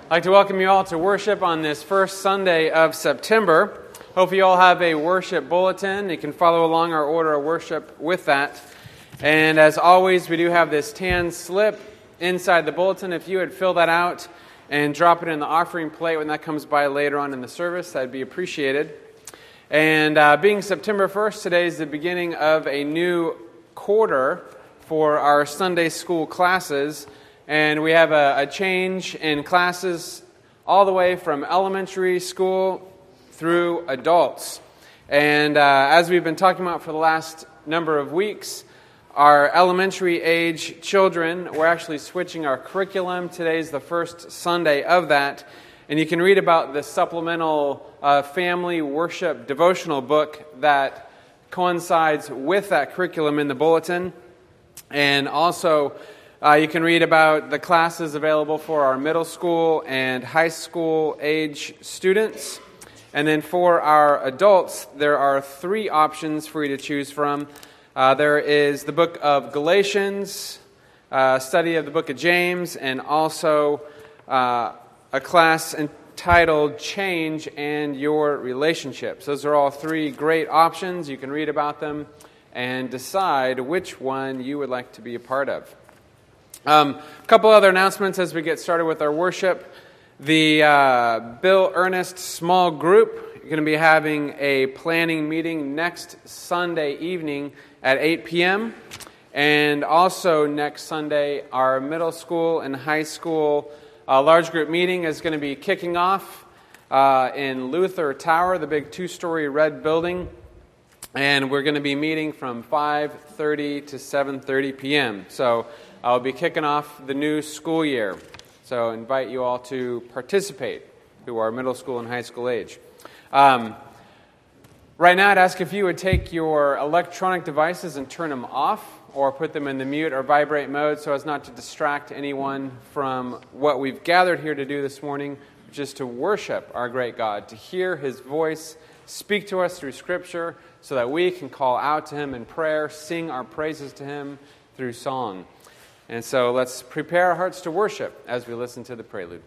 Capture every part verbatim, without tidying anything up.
I'd like to welcome you all to worship on this first Sunday of September. Hope you all have a worship bulletin. You can follow along our order of worship with that. And as always, we do have this tan slip inside the bulletin. If you would fill that out and drop it in the offering plate when that comes by later on in the service, that'd be appreciated. And uh, being September first, today is the beginning of a new quarter for our Sunday school classes. And we have a, a change in classes all the way from elementary school through adults. And uh, as we've been talking about for the last number of weeks, our elementary age children, we're actually switching our curriculum. Today's the first Sunday of that. And you can read about the supplemental uh, family worship devotional book that coincides with that curriculum in the bulletin. And also, Uh, you can read about the classes available for our middle school and high school age students. And then for our adults, there are three options for you to choose from. Uh, there is the book of Galatians, uh, study of the book of James, and also uh, a class entitled Change and Your Relationships. Those are all three great options. You can read about them and decide which one you would like to be a part of. A um, couple other announcements as we get started with our worship. The uh, Bill Ernest Small Group, you're going to be having a planning meeting next Sunday evening at eight p.m. And also next Sunday, our middle school and high school uh, large group meeting is going to be kicking off uh, in Luther Tower, the big two-story red building. And we're going to be meeting from five thirty to seven thirty p.m. So I'll be kicking off the new school year. So I invite you all to participate who are middle school and high school age. Um, right now I'd ask if you would take your electronic devices and turn them off or put them in the mute or vibrate mode so as not to distract anyone from what we've gathered here to do this morning, which is to worship our great God, to hear His voice speak to us through Scripture so that we can call out to Him in prayer, sing our praises to Him through song. And so let's prepare our hearts to worship as we listen to the prelude.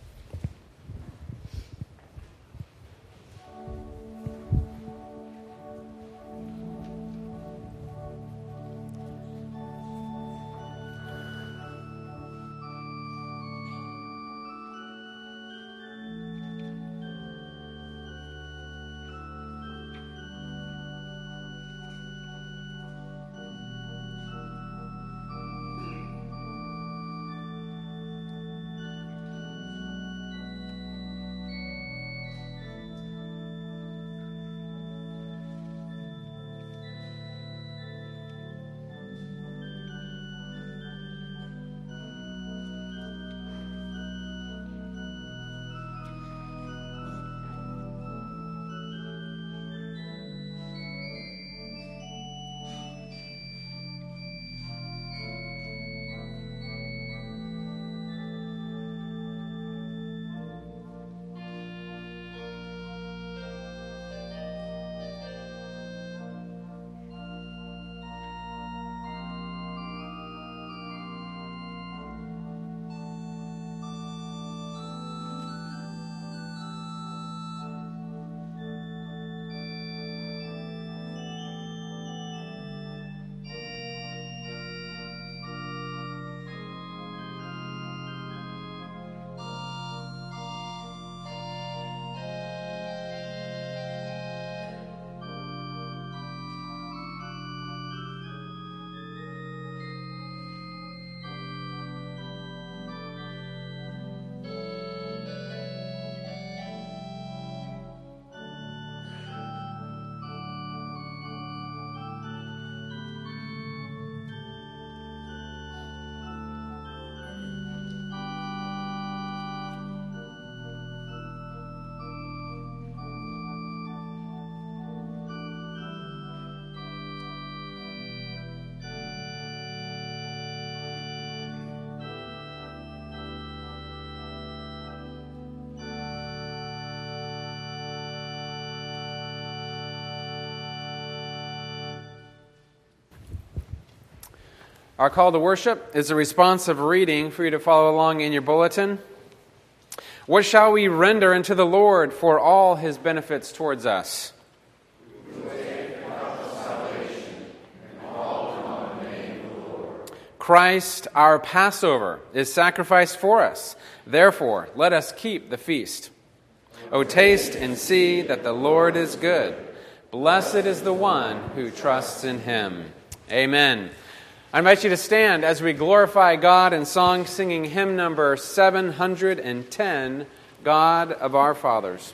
Our call to worship is a responsive reading for you to follow along in your bulletin. What shall we render unto the Lord for all his benefits towards us? Christ, our Passover, is sacrificed for us. Therefore, let us keep the feast. O taste and see that the Lord is good. Blessed is the one who trusts in him. Amen. I invite you to stand as we glorify God in song, singing hymn number seven hundred ten, God of our Fathers.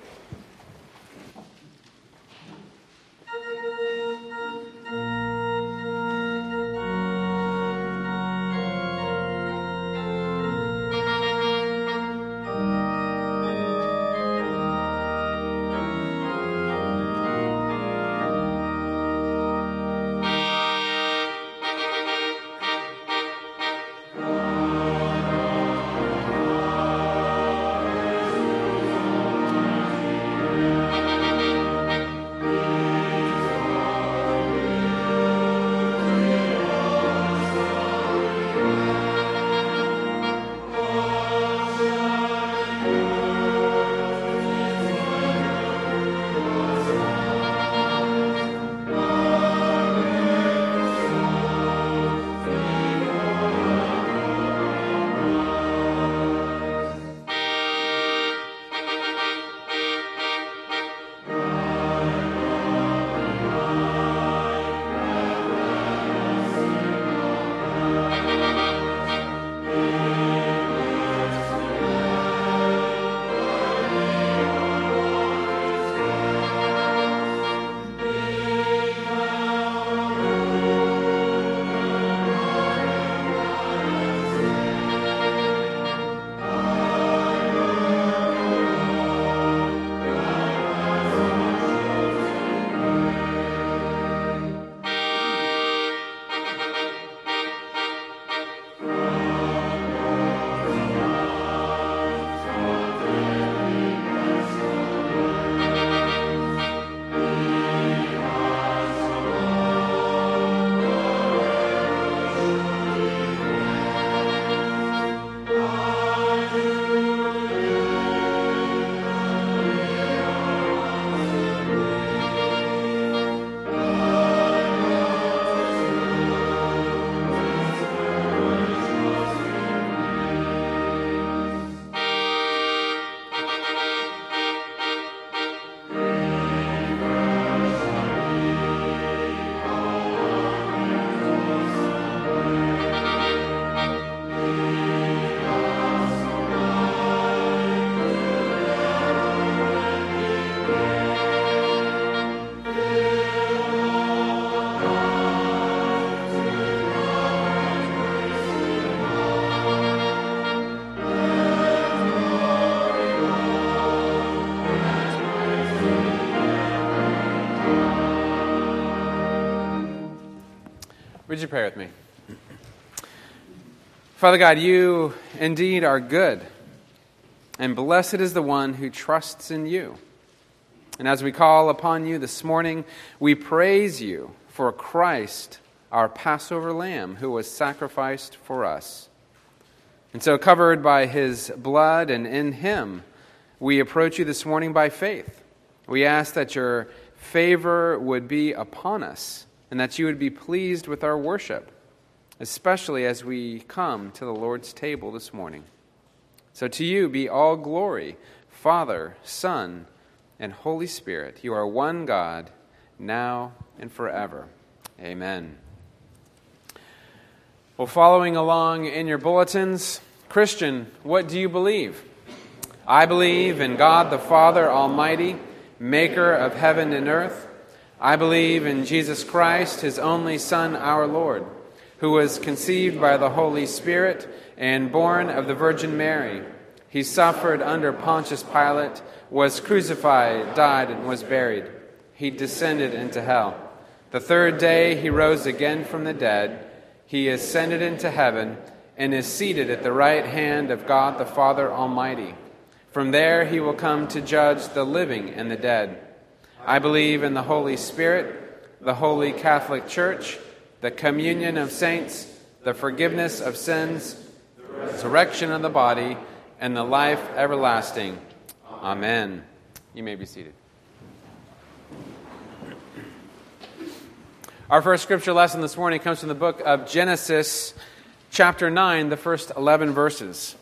Would you pray with me? Father God, you indeed are good, and blessed is the one who trusts in you. And as we call upon you this morning, we praise you for Christ, our Passover lamb, who was sacrificed for us. And so, covered by his blood and in him, we approach you this morning by faith. We ask that your favor would be upon us, and that you would be pleased with our worship, especially as we come to the Lord's table this morning. So to you be all glory, Father, Son, and Holy Spirit. You are one God, now and forever. Amen. Well, following along in your bulletins, Christian, what do you believe? I believe in God the Father Almighty, maker of heaven and earth. I believe in Jesus Christ, his only Son, our Lord, who was conceived by the Holy Spirit and born of the Virgin Mary. He suffered under Pontius Pilate, was crucified, died, and was buried. He descended into hell. The third day he rose again from the dead. He ascended into heaven and is seated at the right hand of God the Father Almighty. From there he will come to judge the living and the dead. I believe in the Holy Spirit, the Holy Catholic Church, the communion of saints, the forgiveness of sins, the resurrection of the body, and the life everlasting. Amen. You may be seated. Our first scripture lesson this morning comes from the book of Genesis, chapter nine, the first eleven verses.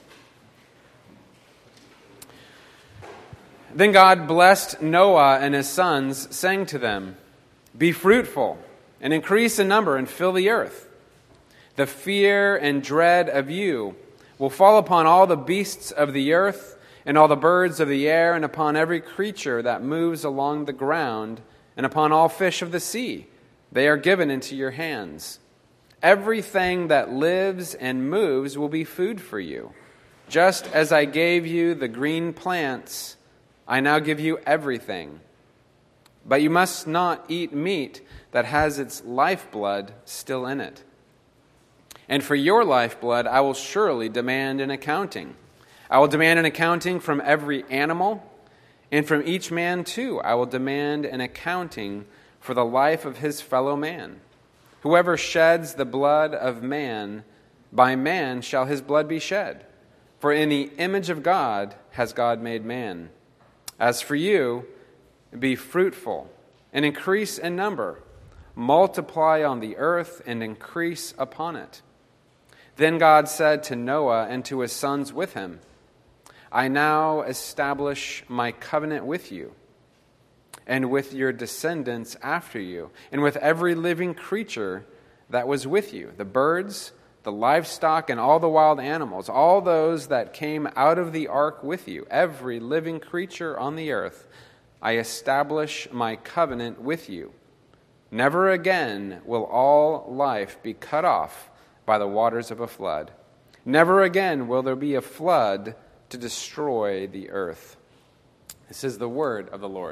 Then God blessed Noah and his sons, saying to them, "Be fruitful, and increase in number, and fill the earth. The fear and dread of you will fall upon all the beasts of the earth, and all the birds of the air, and upon every creature that moves along the ground, and upon all fish of the sea. They are given into your hands. Everything that lives and moves will be food for you. Just as I gave you the green plants, I now give you everything. But you must not eat meat that has its lifeblood still in it. And for your lifeblood I will surely demand an accounting. I will demand an accounting from every animal, and from each man too I will demand an accounting for the life of his fellow man. Whoever sheds the blood of man, by man shall his blood be shed. For in the image of God has God made man. As for you, be fruitful and increase in number. Multiply on the earth and increase upon it." Then God said to Noah and to his sons with him, "I now establish my covenant with you, and with your descendants after you, and with every living creature that was with you, the birds, the livestock, and all the wild animals, all those that came out of the ark with you, every living creature on the earth. I establish my covenant with you. Never again will all life be cut off by the waters of a flood. Never again will there be a flood to destroy the earth." This is the word of the Lord.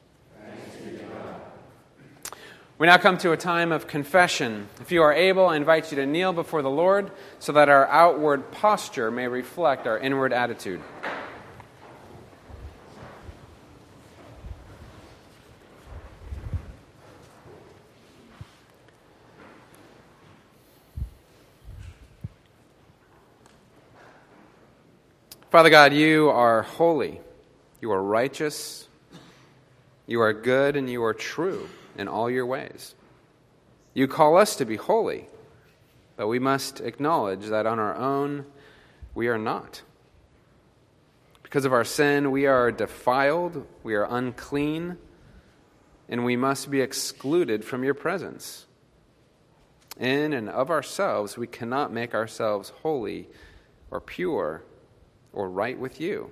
We now come to a time of confession. If you are able, I invite you to kneel before the Lord so that our outward posture may reflect our inward attitude. Father God, you are holy, you are righteous, you are good, and you are true in all your ways. You call us to be holy, but we must acknowledge that on our own we are not. Because of our sin, we are defiled, we are unclean, and we must be excluded from your presence. In and of ourselves, we cannot make ourselves holy or pure or right with you.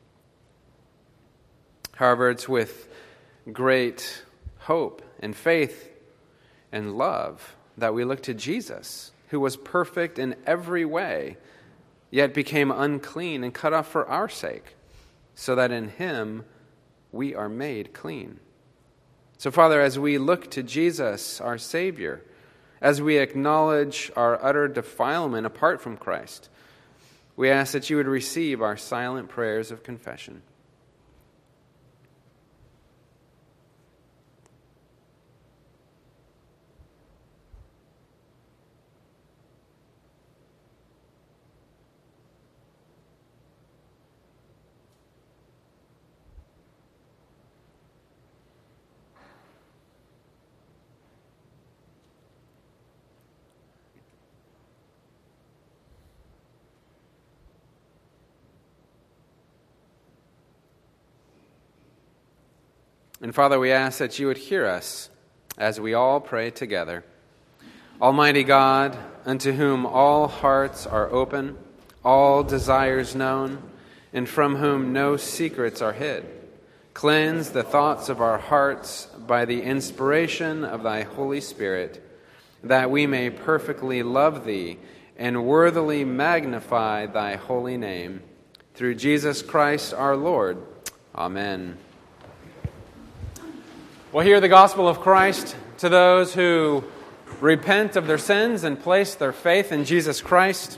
However, it's with great hope and faith and love that we look to Jesus, who was perfect in every way, yet became unclean and cut off for our sake, so that in him we are made clean. So, Father, as we look to Jesus, our Savior, as we acknowledge our utter defilement apart from Christ, we ask that you would receive our silent prayers of confession. And Father, we ask that you would hear us as we all pray together. Almighty God, unto whom all hearts are open, all desires known, and from whom no secrets are hid, cleanse the thoughts of our hearts by the inspiration of thy Holy Spirit, that we may perfectly love thee and worthily magnify thy holy name. Through Jesus Christ our Lord. Amen. Well, hear the gospel of Christ to those who repent of their sins and place their faith in Jesus Christ.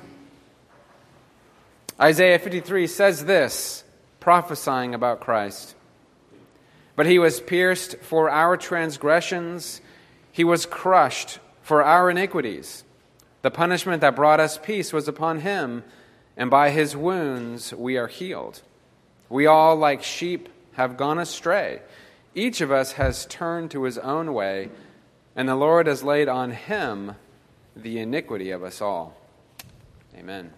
Isaiah fifty-three says this, prophesying about Christ. But he was pierced for our transgressions, he was crushed for our iniquities. The punishment that brought us peace was upon him, and by his wounds we are healed. We all, like sheep, have gone astray. Each of us has turned to his own way, and the Lord has laid on him the iniquity of us all. Amen.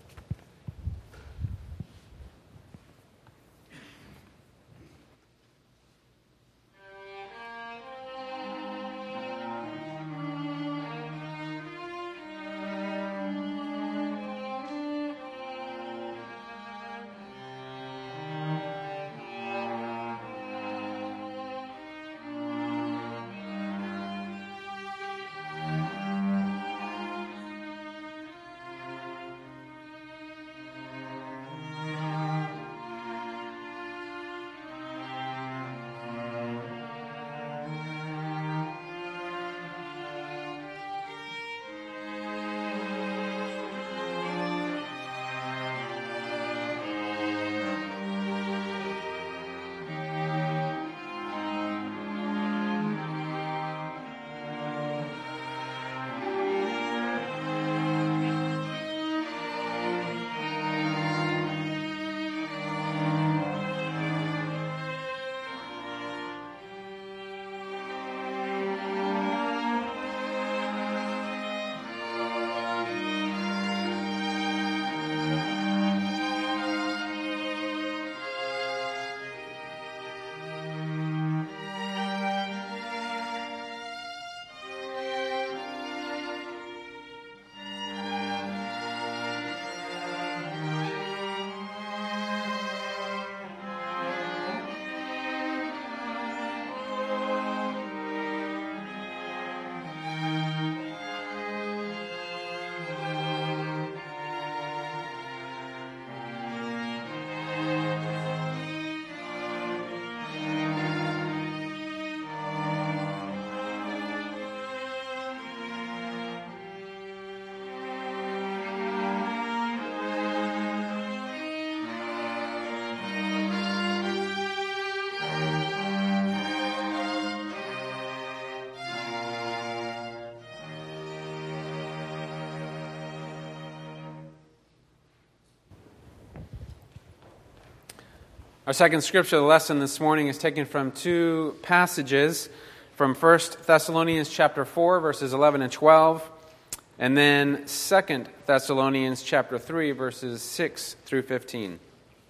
Our second scripture lesson this morning is taken from two passages from First Thessalonians chapter four, verses eleven and twelve, and then Second Thessalonians chapter three, verses six through fifteen.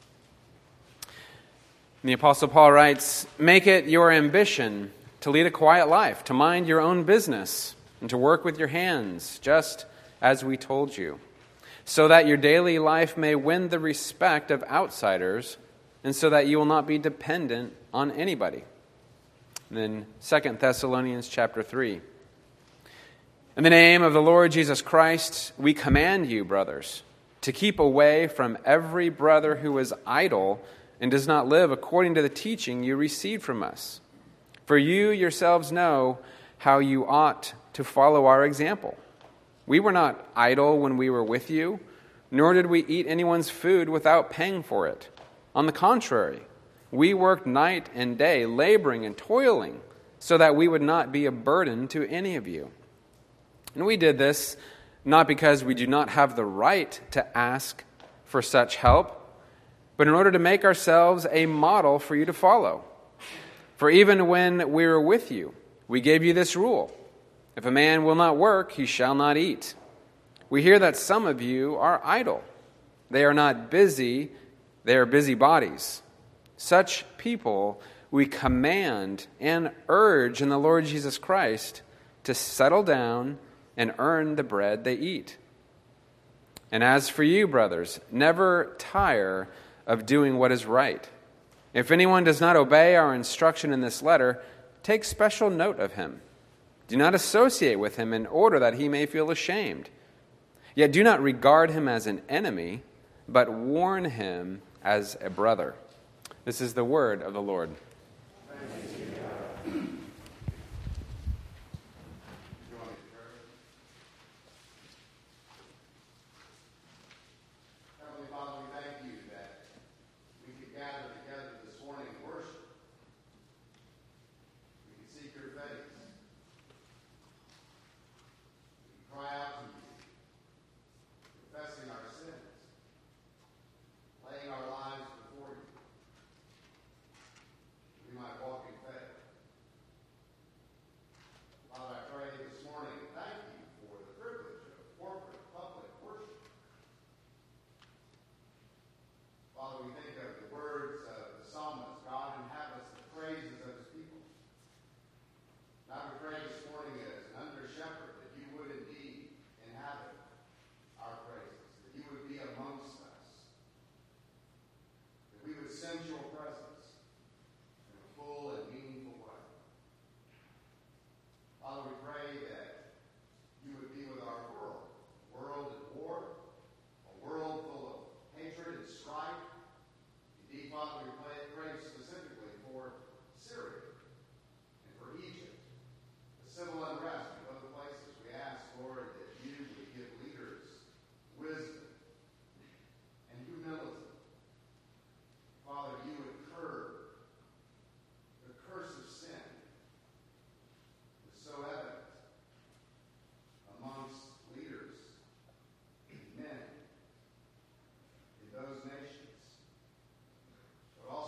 And the Apostle Paul writes, "Make it your ambition to lead a quiet life, to mind your own business, and to work with your hands, just as we told you, so that your daily life may win the respect of outsiders, and so that you will not be dependent on anybody." And then Second Thessalonians chapter three. "In the name of the Lord Jesus Christ, we command you, brothers, to keep away from every brother who is idle and does not live according to the teaching you received from us. For you yourselves know how you ought to follow our example. We were not idle when we were with you, nor did we eat anyone's food without paying for it. On the contrary, we worked night and day, laboring and toiling, so that we would not be a burden to any of you. And we did this not because we do not have the right to ask for such help, but in order to make ourselves a model for you to follow. For even when we were with you, we gave you this rule: if a man will not work, he shall not eat. We hear that some of you are idle. They are not busy, they are busybodies. Such people we command and urge in the Lord Jesus Christ to settle down and earn the bread they eat. And as for you, brothers, never tire of doing what is right. If anyone does not obey our instruction in this letter, take special note of him. Do not associate with him in order that he may feel ashamed. Yet do not regard him as an enemy, but warn him as a brother." This is the word of the Lord. Thanks be to God. Heavenly Father, we thank you that we could gather together this morning and worship. We can seek your face. We can cry out to you, confessing our sins. Father, we pray, pray specifically for Syria and for Egypt, the civil unrest in other places. We ask, Lord, that you would give leaders wisdom and humility. Father, you would curb the curse of sin that's so evident amongst leaders, men in those nations, but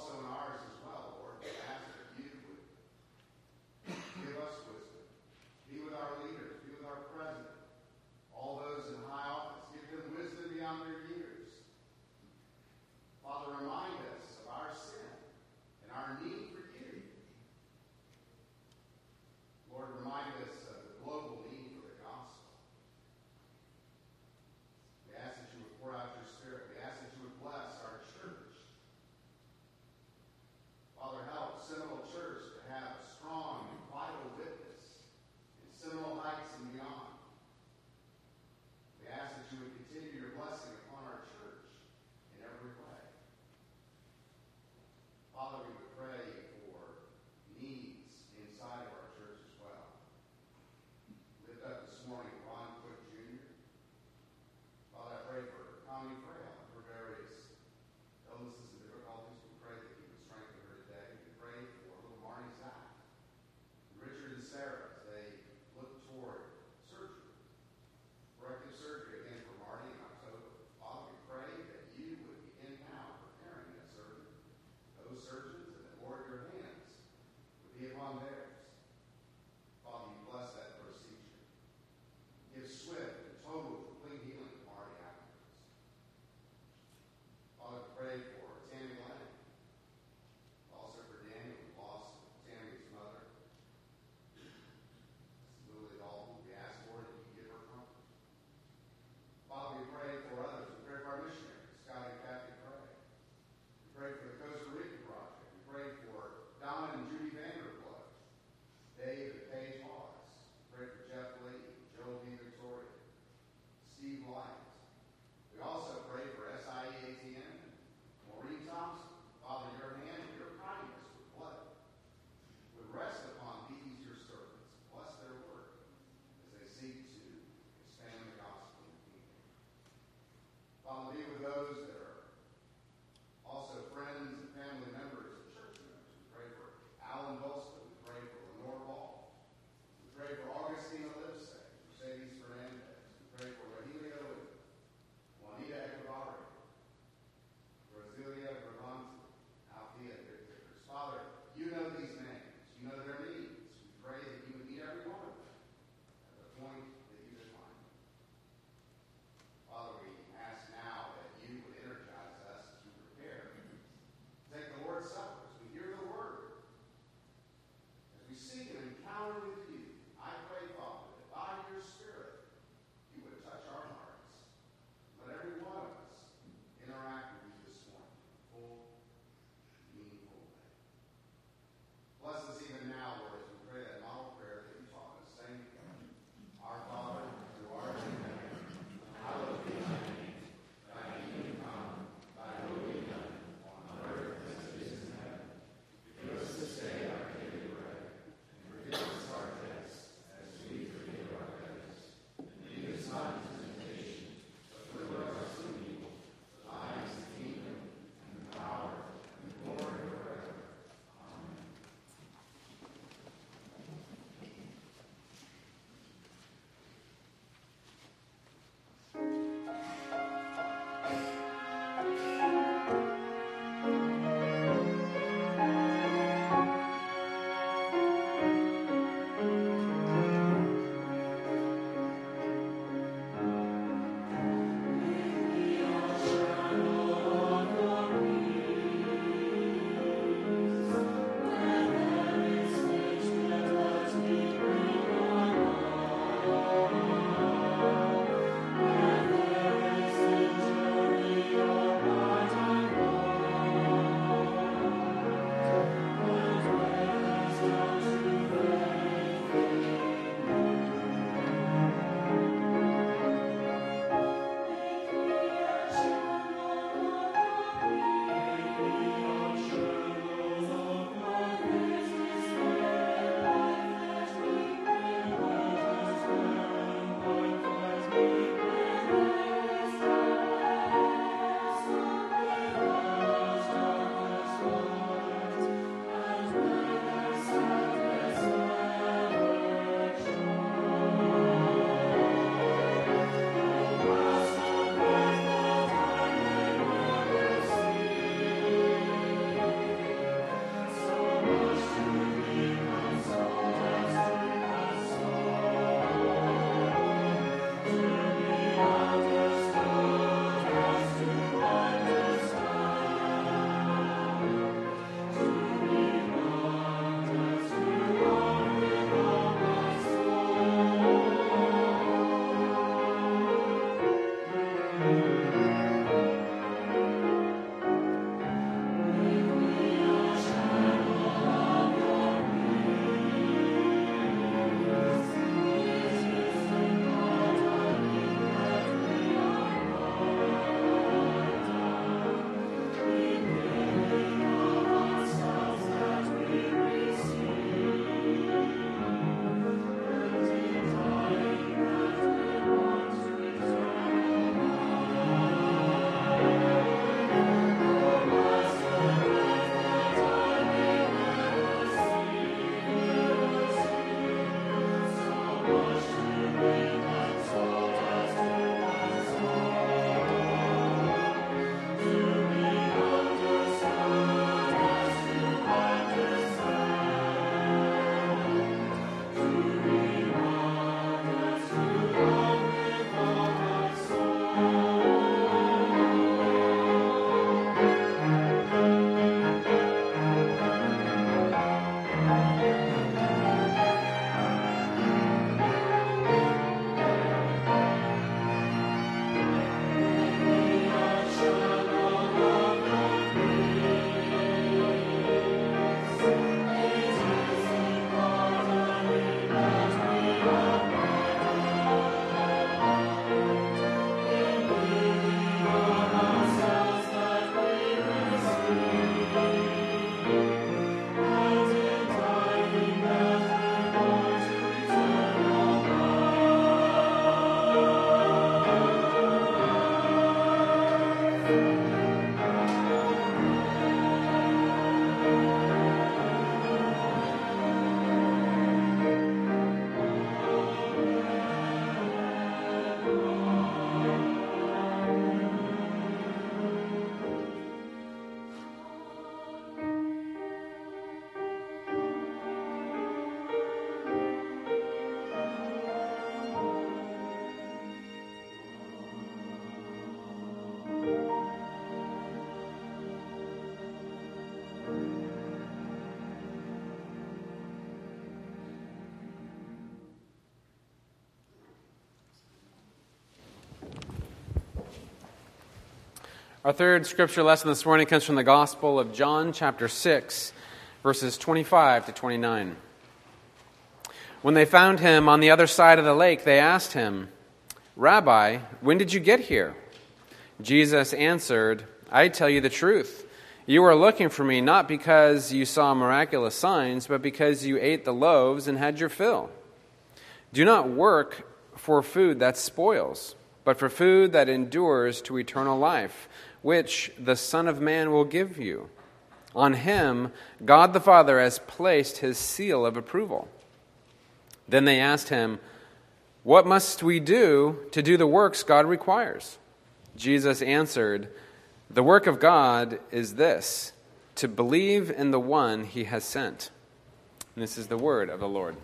Our third scripture lesson this morning comes from the Gospel of John, chapter six, verses twenty-five to twenty-nine. When they found him on the other side of the lake, they asked him, "Rabbi, when did you get here?" Jesus answered, "I tell you the truth. You are looking for me not because you saw miraculous signs, but because you ate the loaves and had your fill. Do not work for food that spoils, but for food that endures to eternal life, which the Son of Man will give you. On him, God the Father has placed his seal of approval." Then they asked him, "What must we do to do the works God requires?" Jesus answered, "The work of God is this, to believe in the one he has sent." And this is the word of the Lord.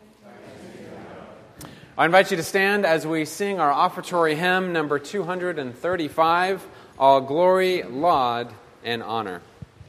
I invite you to stand as we sing our offertory hymn, number two thirty-five, All Glory, Laud, and Honor.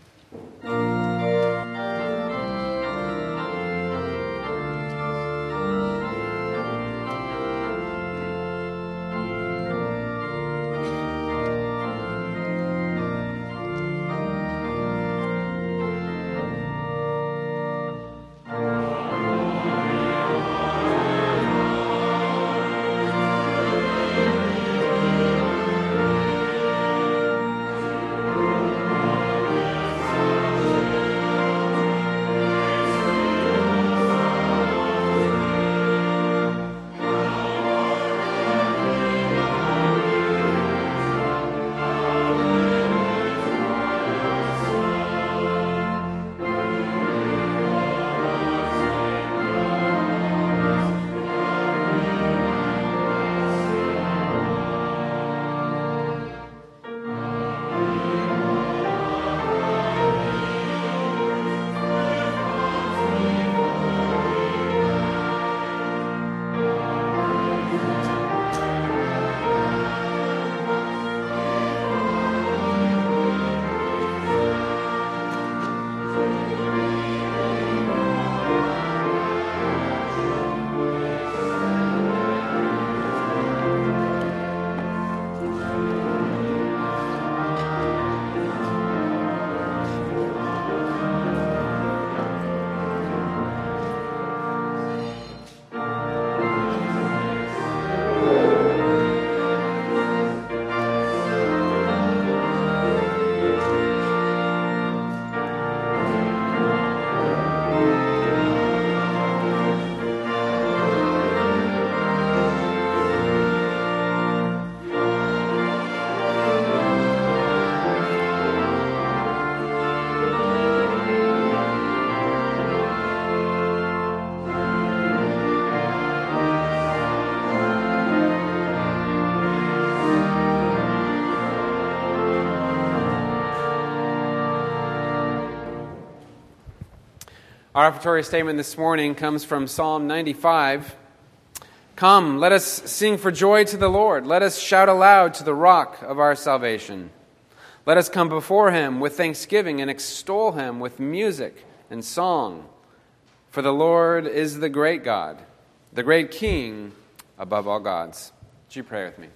Our offertory statement this morning comes from Psalm ninety-five. "Come, let us sing for joy to the Lord. Let us shout aloud to the rock of our salvation. Let us come before him with thanksgiving and extol him with music and song. For the Lord is the great God, the great King above all gods." Would you pray with me?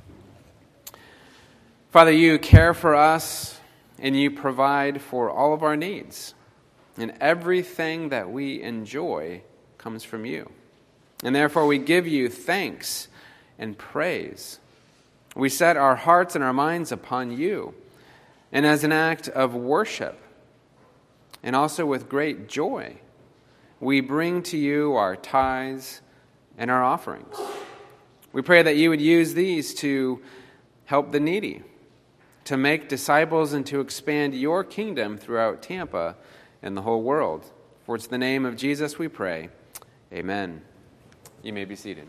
Father, you care for us and you provide for all of our needs. And everything that we enjoy comes from you. And therefore we give you thanks and praise. We set our hearts and our minds upon you. And as an act of worship, and also with great joy, we bring to you our tithes and our offerings. We pray that you would use these to help the needy, to make disciples and to expand your kingdom throughout Tampa and the whole world. For it's the name of Jesus we pray. Amen. You may be seated.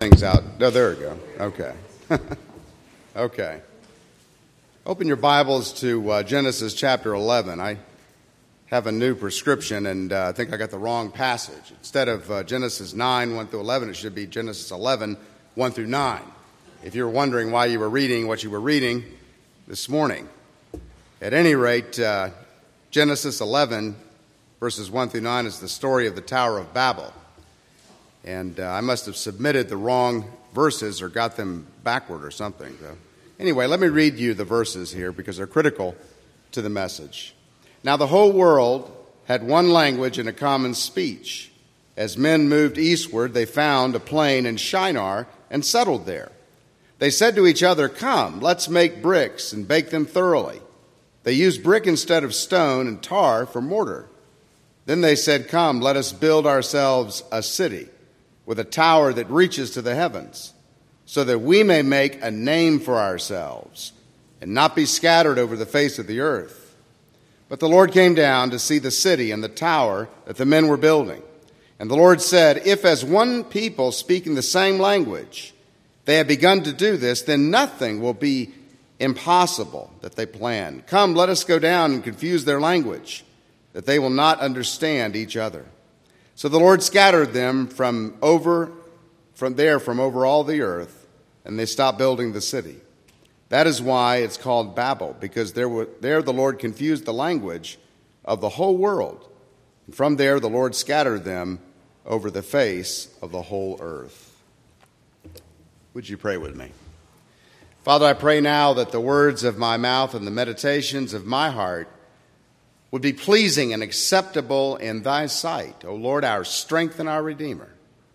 Things out. Oh, there we go. Okay. Okay. Open your Bibles to uh, Genesis chapter eleven. I have a new prescription, and uh, I think I got the wrong passage. Instead of uh, Genesis nine, one through eleven, it should be Genesis eleven, one through nine. If you're wondering why you were reading what you were reading this morning. At any rate, uh, Genesis eleven, verses one through nine, is the story of the Tower of Babel. And uh, I must have submitted the wrong verses or got them backward or something. So, anyway, let me read you the verses here because they're critical to the message. Now the whole world had one language and a common speech. As men moved eastward, they found a plain in Shinar and settled there. They said to each other, "Come, let's make bricks and bake them thoroughly." They used brick instead of stone and tar for mortar. Then they said, "Come, let us build ourselves a city with a tower that reaches to the heavens, so that we may make a name for ourselves and not be scattered over the face of the earth." But the Lord came down to see the city and the tower that the men were building. And the Lord said, "If as one people speaking the same language they have begun to do this, then nothing will be impossible that they plan. Come, let us go down and confuse their language, that they will not understand each other." So the Lord scattered them from over, from there, from over all the earth, and they stopped building the city. That is why it's called Babel, because there, were, there the Lord confused the language of the whole world. And from there the Lord scattered them over the face of the whole earth. Would you pray with me? Father, I pray now that the words of my mouth and the meditations of my heart would be pleasing and acceptable in thy sight, O Lord, our strength and our Redeemer.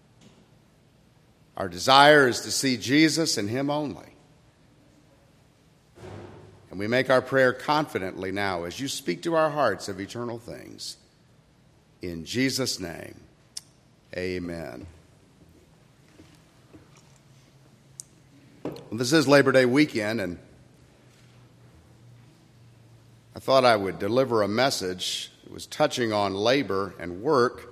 Our desire is to see Jesus and him only. And we make our prayer confidently now as you speak to our hearts of eternal things. In Jesus' name, amen. Well, this is Labor Day weekend, and I thought I would deliver a message that was touching on labor and work,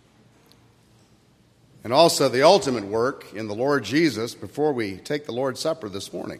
and also the ultimate work in the Lord Jesus before we take the Lord's Supper this morning.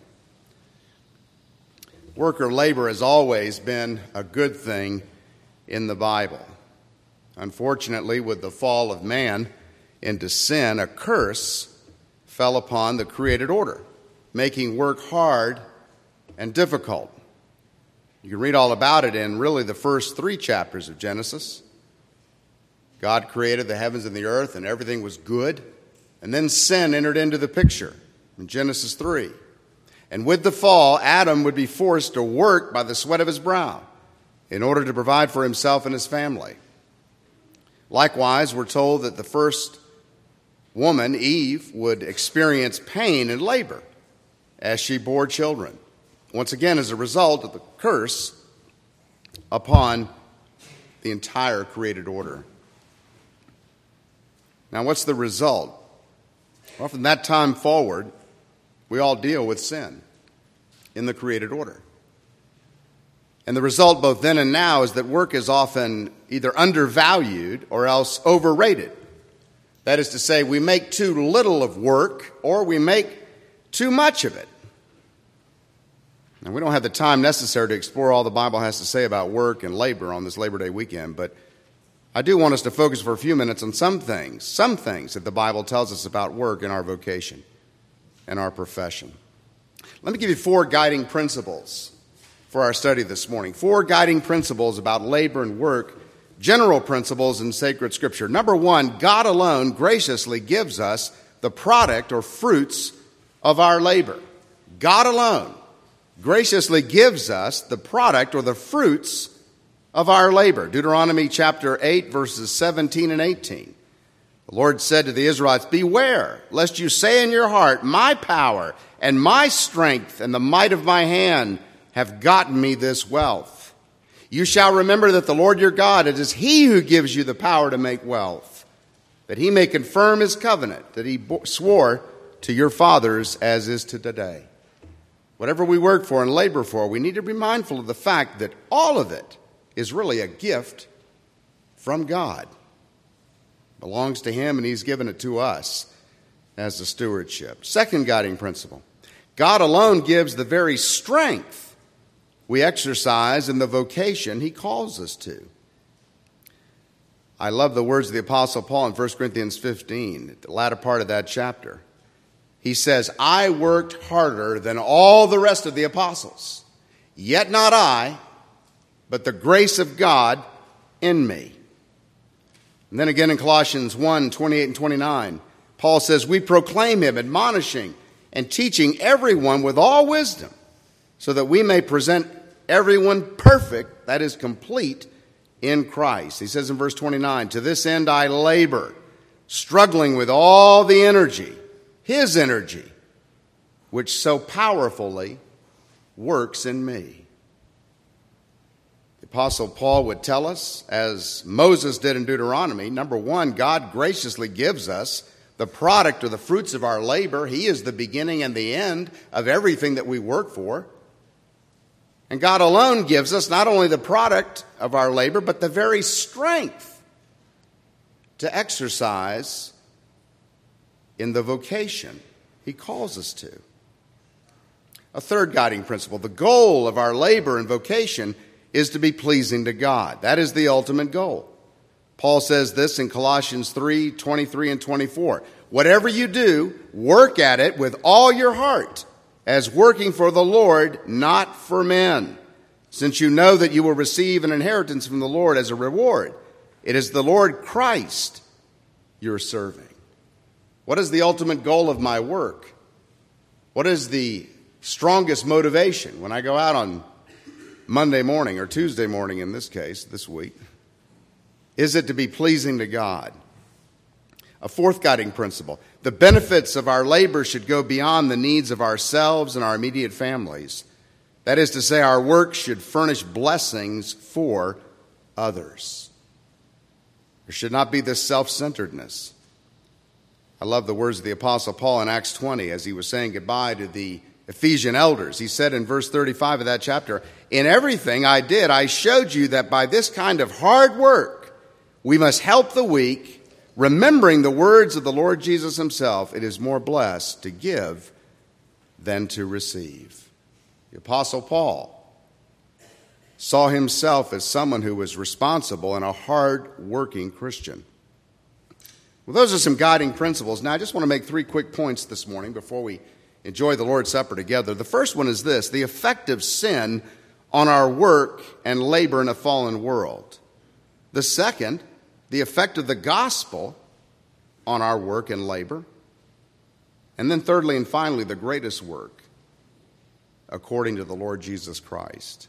Work or labor has always been a good thing in the Bible. Unfortunately, with the fall of man into sin, a curse fell upon the created order, making work hard and difficult. You can read all about it in really the first three chapters of Genesis. God created the heavens and the earth, and everything was good. And then sin entered into the picture in Genesis three. And with the fall, Adam would be forced to work by the sweat of his brow in order to provide for himself and his family. Likewise, we're told that the first woman, Eve, would experience pain and labor as she bore children, once again as a result of the curse upon the entire created order. Now, what's the result? Well, from that time forward, we all deal with sin in the created order. And the result both then and now is that work is often either undervalued or else overrated. That is to say, we make too little of work or we make too much of it. Now, we don't have the time necessary to explore all the Bible has to say about work and labor on this Labor Day weekend, but I do want us to focus for a few minutes on some things, some things that the Bible tells us about work in our vocation and our profession. Let me give you four guiding principles for our study this morning. Four guiding principles about labor and work, general principles in sacred Scripture. Number one, God alone graciously gives us the product or fruits of our labor. God alone graciously gives us the product or the fruits of our labor. Deuteronomy chapter eight, verses seventeen and eighteen. The Lord said to the Israelites, "Beware, lest you say in your heart, my power and my strength and the might of my hand have gotten me this wealth. You shall remember that the Lord your God, it is he who gives you the power to make wealth, that he may confirm his covenant that he swore to your fathers as is to today." Whatever we work for and labor for, we need to be mindful of the fact that all of it is really a gift from God. It belongs to him and he's given it to us. as the stewardship. Second guiding principle, God alone gives the very strength we exercise in the vocation he calls us to. I love the words of the Apostle Paul in First Corinthians fifteen, the latter part of that chapter. He says, I worked harder than all the rest of the apostles, yet not I, but the grace of God in me. And then again in Colossians one, twenty-eight and twenty-nine, Paul says, we proclaim him, admonishing and teaching everyone with all wisdom, so that we may present everyone perfect, that is complete, in Christ. He says in verse twenty-nine, to this end I labor, struggling with all the energy, his energy, which so powerfully works in me. The Apostle Paul would tell us, as Moses did in Deuteronomy, number one, God graciously gives us the product or the fruits of our labor. He is the beginning and the end of everything that we work for. And God alone gives us not only the product of our labor, but the very strength to exercise in the vocation he calls us to. A third guiding principle, the goal of our labor and vocation is to be pleasing to God. That is the ultimate goal. Paul says this in Colossians three, twenty-three and twenty-four. Whatever you do, work at it with all your heart, as working for the Lord, not for men, since you know that you will receive an inheritance from the Lord as a reward. It is the Lord Christ you're serving. What is the ultimate goal of my work? What is the strongest motivation when I go out on Monday morning, or Tuesday morning in this case, this week? Is it to be pleasing to God? A fourth guiding principle, the benefits of our labor should go beyond the needs of ourselves and our immediate families. That is to say, our work should furnish blessings for others. There should not be this self-centeredness. I love the words of the Apostle Paul in Acts twenty as he was saying goodbye to the Ephesian elders. He said in verse thirty-five of that chapter, in everything I did, I showed you that by this kind of hard work, we must help the weak, remembering the words of the Lord Jesus himself, it is more blessed to give than to receive. The Apostle Paul saw himself as someone who was responsible and a hard-working Christian. Well, those are some guiding principles. Now, I just want to make three quick points this morning before we enjoy the Lord's Supper together. The first one is this, the effect of sin on our work and labor in a fallen world. The second, the effect of the gospel on our work and labor. And then thirdly and finally, the greatest work according to the Lord Jesus Christ.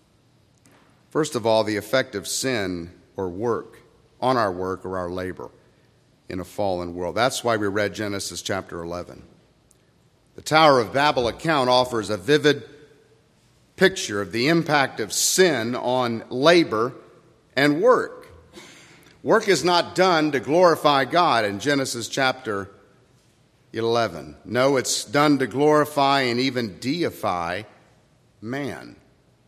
First of all, the effect of sin or work on our work or our labor in a fallen world. That's why we read Genesis chapter eleven. The Tower of Babel account offers a vivid picture of the impact of sin on labor and work. Work is not done to glorify God in Genesis chapter eleven. No, it's done to glorify and even deify man.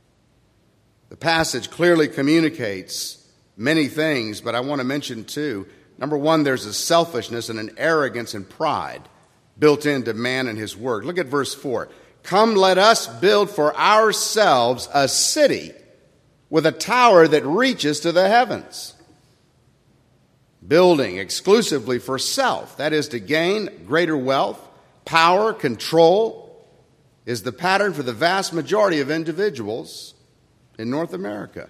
The passage clearly communicates many things, but I want to mention two. Number one, there's a selfishness and an arrogance and pride built into man and his work. Look at verse four. Come, let us build for ourselves a city with a tower that reaches to the heavens. Building exclusively for self, that is to gain greater wealth, power, control, is the pattern for the vast majority of individuals in North America.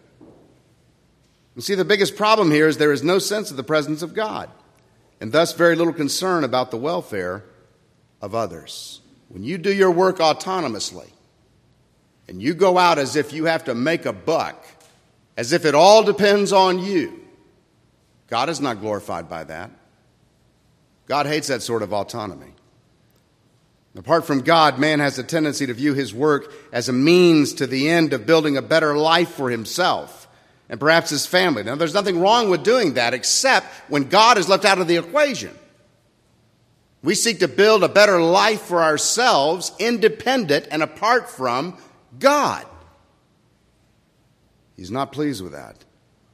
You see, the biggest problem here is there is no sense of the presence of God, and thus very little concern about the welfare of others. When you do your work autonomously, and you go out as if you have to make a buck, as if it all depends on you, God is not glorified by that. God hates that sort of autonomy. Apart from God, man has a tendency to view his work as a means to the end of building a better life for himself and perhaps his family. Now, there's nothing wrong with doing that except when God is left out of the equation. We seek to build a better life for ourselves, independent and apart from God. He's not pleased with that.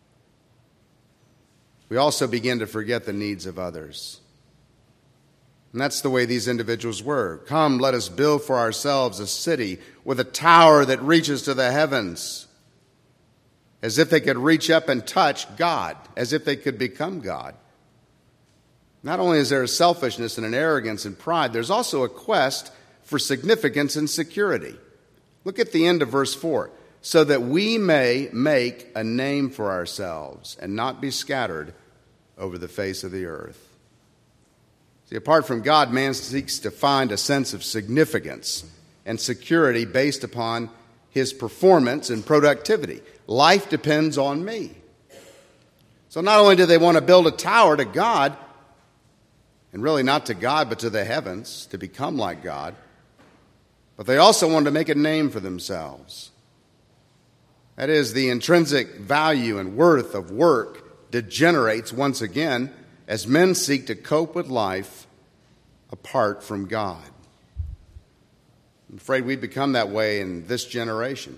We also begin to forget the needs of others. And that's the way these individuals were. Come, let us build for ourselves a city with a tower that reaches to the heavens, as if they could reach up and touch God, as if they could become God. Not only is there a selfishness and an arrogance and pride, there's also a quest for significance and security. Look at the end of verse four. So that we may make a name for ourselves and not be scattered over the face of the earth. See, apart from God, man seeks to find a sense of significance and security based upon his performance and productivity. Life depends on me. So not only do they want to build a tower to God, and really not to God, but to the heavens, to become like God, but they also want to make a name for themselves. That is, the intrinsic value and worth of work degenerates once again as men seek to cope with life apart from God. I'm afraid we've become that way in this generation.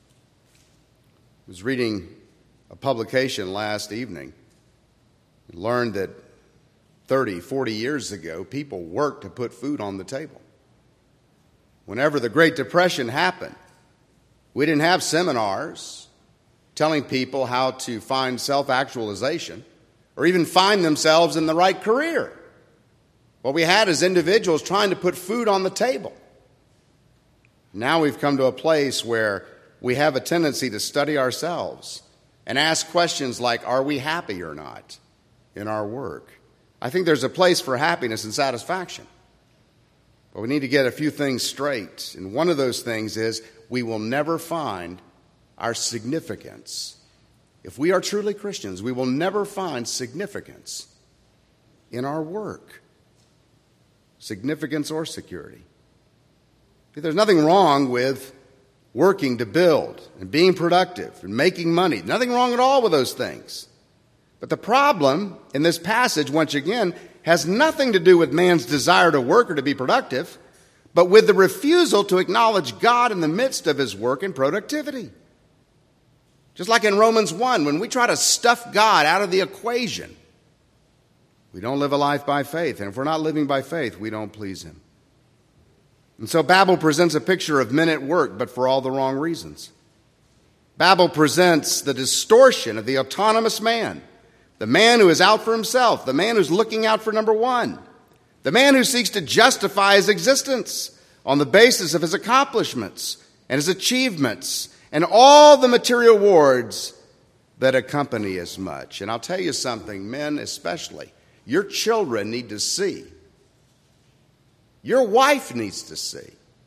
I was reading a publication last evening and learned that thirty, forty years ago, people worked to put food on the table. Whenever the Great Depression happened, we didn't have seminars telling people how to find self-actualization or even find themselves in the right career. What we had is individuals trying to put food on the table. Now we've come to a place where we have a tendency to study ourselves and ask questions like, are we happy or not in our work? I think there's a place for happiness and satisfaction. But we need to get a few things straight. And one of those things is we will never find our significance. If we are truly Christians, we will never find significance in our work. Significance or security. There's nothing wrong with working to build and being productive and making money. Nothing wrong at all with those things. But the problem in this passage, once again, has nothing to do with man's desire to work or to be productive, but with the refusal to acknowledge God in the midst of his work and productivity. Just like in Romans one, when we try to stuff God out of the equation, we don't live a life by faith. And if we're not living by faith, we don't please him. And so Babel presents a picture of men at work, but for all the wrong reasons. Babel presents the distortion of the autonomous man, the man who is out for himself, the man who's looking out for number one, the man who seeks to justify his existence on the basis of his accomplishments and his achievements and all the material rewards that accompany as much. And I'll tell you something, men especially, your children need to see, your wife needs to see,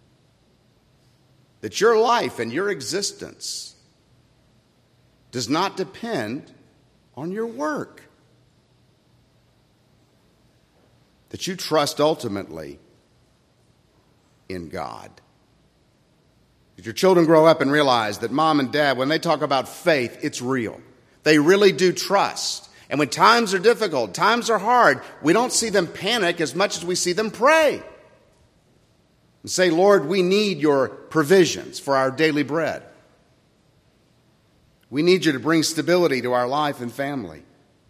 that your life and your existence does not depend on your work. That you trust ultimately in God. That your children grow up and realize that mom and dad, when they talk about faith, it's real. They really do trust. And when times are difficult, times are hard, we don't see them panic as much as we see them pray. And say, Lord, we need your provisions for our daily bread. We need you to bring stability to our life and family.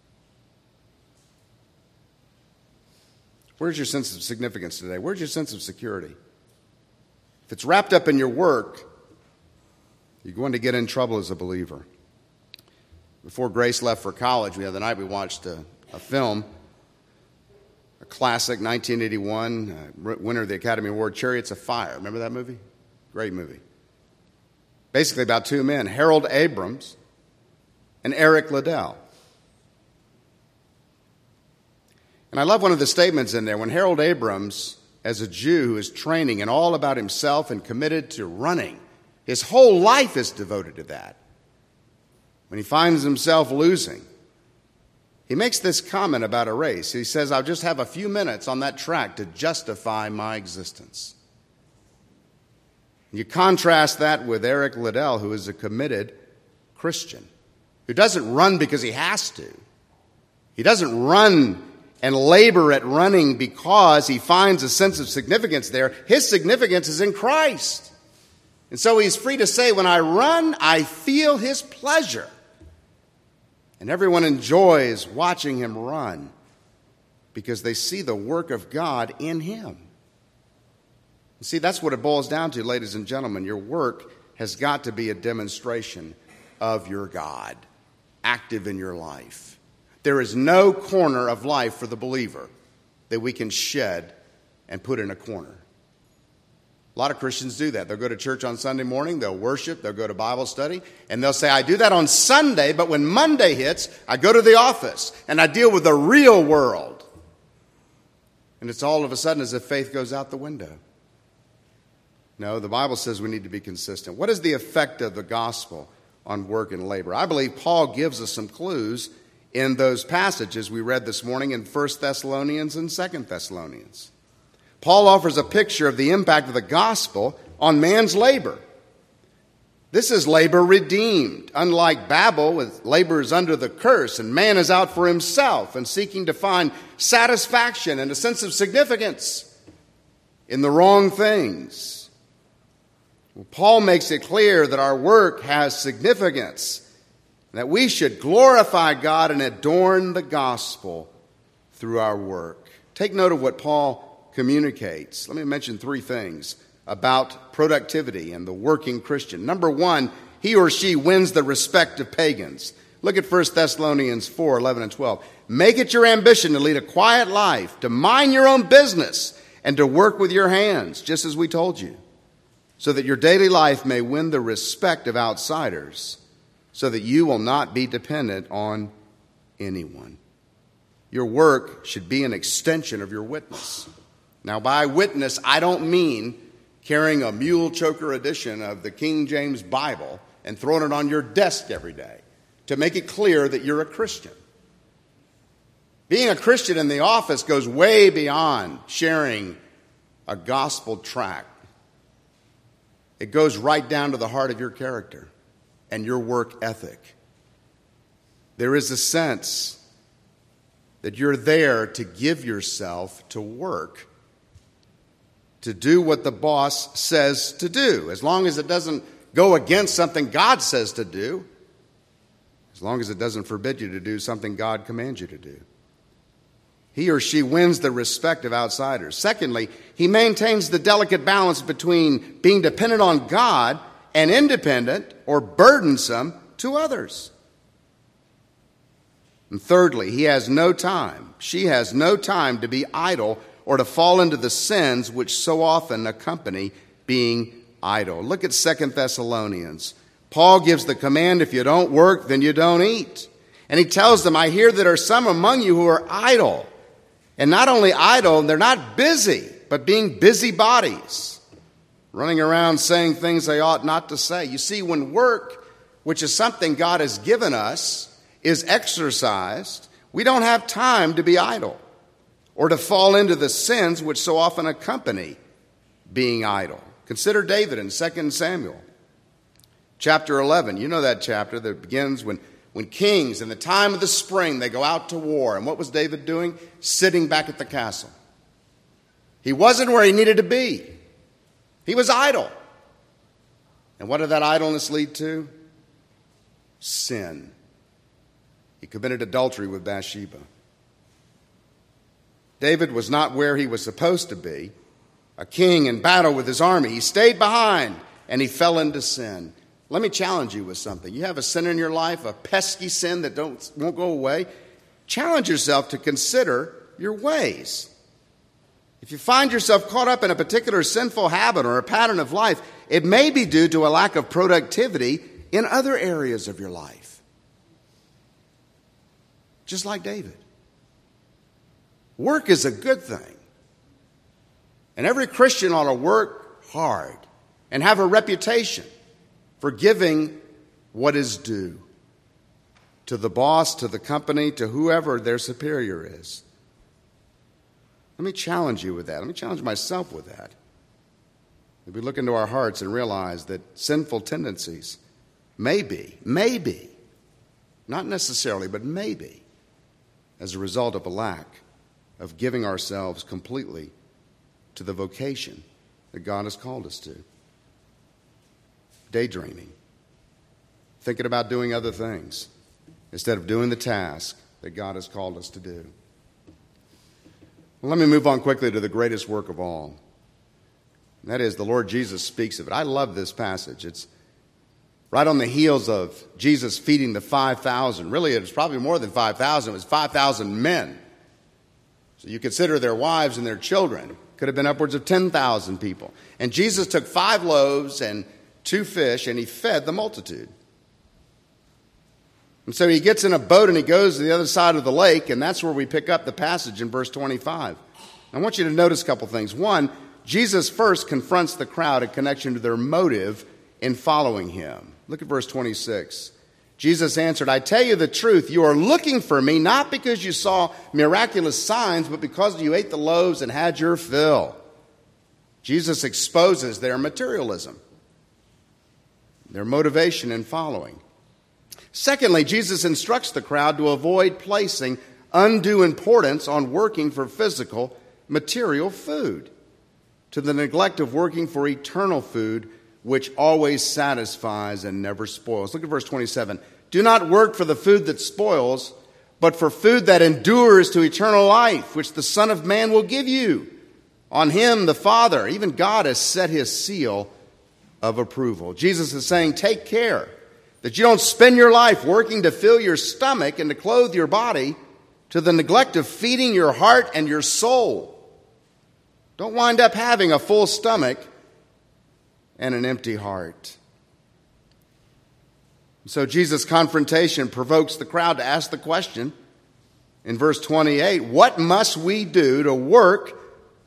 Where's your sense of significance today? Where's your sense of security? If it's wrapped up in your work, you're going to get in trouble as a believer. Before Grace left for college, the other night we watched a, a film, a classic, nineteen eighty-one, uh, winner of the Academy Award, Chariots of Fire. Remember that movie? Great movie. Basically about two men, Harold Abrams and Eric Liddell. And I love one of the statements in there when Harold Abrams, as a Jew who is training and all about himself and committed to running, his whole life is devoted to that. When he finds himself losing, he makes this comment about a race. He says, I'll just have a few minutes on that track to justify my existence. You contrast that with Eric Liddell, who is a committed Christian, who doesn't run because he has to. He doesn't run and labor at running because he finds a sense of significance there. His significance is in Christ. And so he's free to say, when I run, I feel his pleasure. And everyone enjoys watching him run because they see the work of God in him. See, that's what it boils down to, ladies and gentlemen. Your work has got to be a demonstration of your God, active in your life. There is no corner of life for the believer that we can shed and put in a corner. A lot of Christians do that. They'll go to church on Sunday morning, they'll worship, they'll go to Bible study, and they'll say, I do that on Sunday, but when Monday hits, I go to the office and I deal with the real world. And it's all of a sudden as if faith goes out the window. No, the Bible says we need to be consistent. What is the effect of the gospel on work and labor? I believe Paul gives us some clues in those passages we read this morning in First Thessalonians and Second Thessalonians. Paul offers a picture of the impact of the gospel on man's labor. This is labor redeemed. Unlike Babel, with labor is under the curse, and man is out for himself and seeking to find satisfaction and a sense of significance in the wrong things. Well, Paul makes it clear that our work has significance, that we should glorify God and adorn the gospel through our work. Take note of what Paul communicates. Let me mention three things about productivity and the working Christian. Number one, he or she wins the respect of pagans. Look at First Thessalonians four, eleven and twelve. Make it your ambition to lead a quiet life, to mind your own business, and to work with your hands, just as we told you, so that your daily life may win the respect of outsiders, so that you will not be dependent on anyone. Your work should be an extension of your witness. Now, by witness, I don't mean carrying a mule choker edition of the King James Bible and throwing it on your desk every day to make it clear that you're a Christian. Being a Christian in the office goes way beyond sharing a gospel tract. It goes right down to the heart of your character and your work ethic. There is a sense that you're there to give yourself to work, to do what the boss says to do, as long as it doesn't go against something God says to do, as long as it doesn't forbid you to do something God commands you to do. He or she wins the respect of outsiders. Secondly, he maintains the delicate balance between being dependent on God and independent or burdensome to others. And thirdly, he has no time, she has no time to be idle or to fall into the sins which so often accompany being idle. Look at Second Thessalonians. Paul gives the command, if you don't work, then you don't eat. And he tells them, I hear there are some among you who are idle. And not only idle, they're not busy, but being busybodies, running around saying things they ought not to say. You see, when work, which is something God has given us, is exercised, we don't have time to be idle or to fall into the sins which so often accompany being idle. Consider David in Second Samuel chapter eleven. You know that chapter that begins when When kings, in the time of the spring, they go out to war. And what was David doing? Sitting back at the castle. He wasn't where he needed to be. He was idle. And what did that idleness lead to? Sin. He committed adultery with Bathsheba. David was not where he was supposed to be, a king in battle with his army. He stayed behind and he fell into sin. Let me challenge you with something. You have a sin in your life, a pesky sin that don't, won't go away. Challenge yourself to consider your ways. If you find yourself caught up in a particular sinful habit or a pattern of life, it may be due to a lack of productivity in other areas of your life. Just like David. Work is a good thing. And every Christian ought to work hard and have a reputation for giving what is due to the boss, to the company, to whoever their superior is. Let me challenge you with that. Let me challenge myself with that. If we look into our hearts and realize that sinful tendencies may be, maybe, not necessarily, but maybe, as a result of a lack of giving ourselves completely to the vocation that God has called us to. Daydreaming, thinking about doing other things instead of doing the task that God has called us to do. Well, let me move on quickly to the greatest work of all. And that is, the Lord Jesus speaks of it. I love this passage. It's right on the heels of Jesus feeding the five thousand. Really, it was probably more than five thousand. It was five thousand men. So you consider their wives and their children. Could have been upwards of ten thousand people. And Jesus took five loaves and two fish, and he fed the multitude. And so he gets in a boat and he goes to the other side of the lake, and that's where we pick up the passage in verse twenty-five. I want you to notice a couple things. One, Jesus first confronts the crowd in connection to their motive in following him. Look at verse twenty-six. Jesus answered, I tell you the truth, you are looking for me not because you saw miraculous signs, but because you ate the loaves and had your fill. Jesus exposes their materialism, their motivation in following. Secondly, Jesus instructs the crowd to avoid placing undue importance on working for physical, material food, to the neglect of working for eternal food, which always satisfies and never spoils. Look at verse twenty-seven. Do not work for the food that spoils, but for food that endures to eternal life, which the Son of Man will give you. On him, the Father, even God, has set his seal of approval. Jesus is saying, take care that you don't spend your life working to fill your stomach and to clothe your body to the neglect of feeding your heart and your soul. Don't wind up having a full stomach and an empty heart. So Jesus' confrontation provokes the crowd to ask the question in verse twenty-eight, what must we do to work,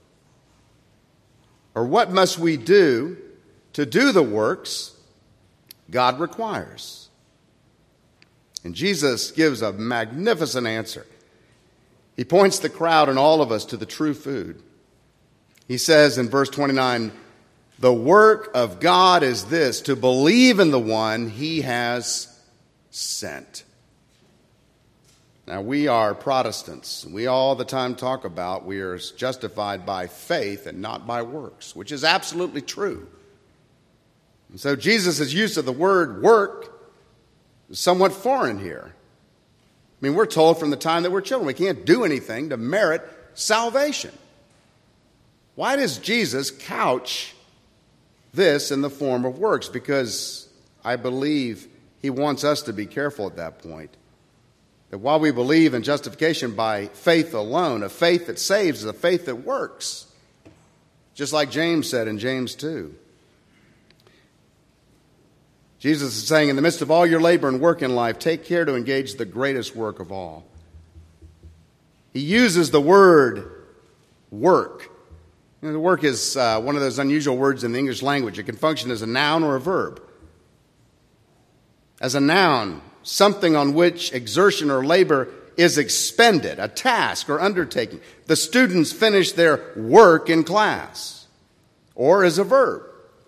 or what must we do to do the works God requires? And Jesus gives a magnificent answer. He points the crowd and all of us to the true food. He says in verse twenty-nine, the work of God is this, to believe in the one he has sent. Now, we are Protestants. We all the time talk about we are justified by faith and not by works, which is absolutely true. And so Jesus' use of the word work is somewhat foreign here. I mean, we're told from the time that we're children we can't do anything to merit salvation. Why does Jesus couch this in the form of works? Because I believe he wants us to be careful at that point. That while we believe in justification by faith alone, a faith that saves is a faith that works. Just like James said in James two. Jesus is saying, in the midst of all your labor and work in life, take care to engage the greatest work of all. He uses the word work. You know, the work is uh, one of those unusual words in the English language. It can function as a noun or a verb. As a noun, something on which exertion or labor is expended, a task or undertaking. The students finish their work in class. Or as a verb,